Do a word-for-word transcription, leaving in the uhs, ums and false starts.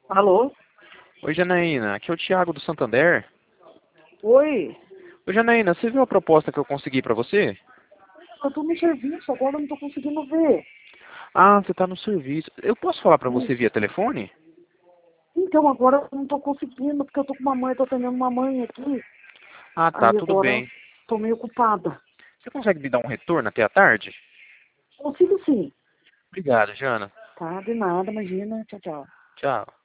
Alô? Oi, Janaína. Aqui é o Thiago do Santander. Oi? Oi, Janaína, você viu a proposta que eu consegui pra você? Eu tô no serviço, agora eu não tô conseguindo ver. Ah, você tá no serviço. Eu posso falar pra você via Isso. telefone? Então agora eu não tô conseguindo, porque eu tô com uma mãe, tô atendendo uma mãe aqui. Ah, tá, Aí tudo agora eu bem. tô meio ocupada. Você consegue me dar um retorno até a tarde? Consigo sim. Obrigado, Jana. Tá, de nada, imagina. Tchau, tchau. Tchau.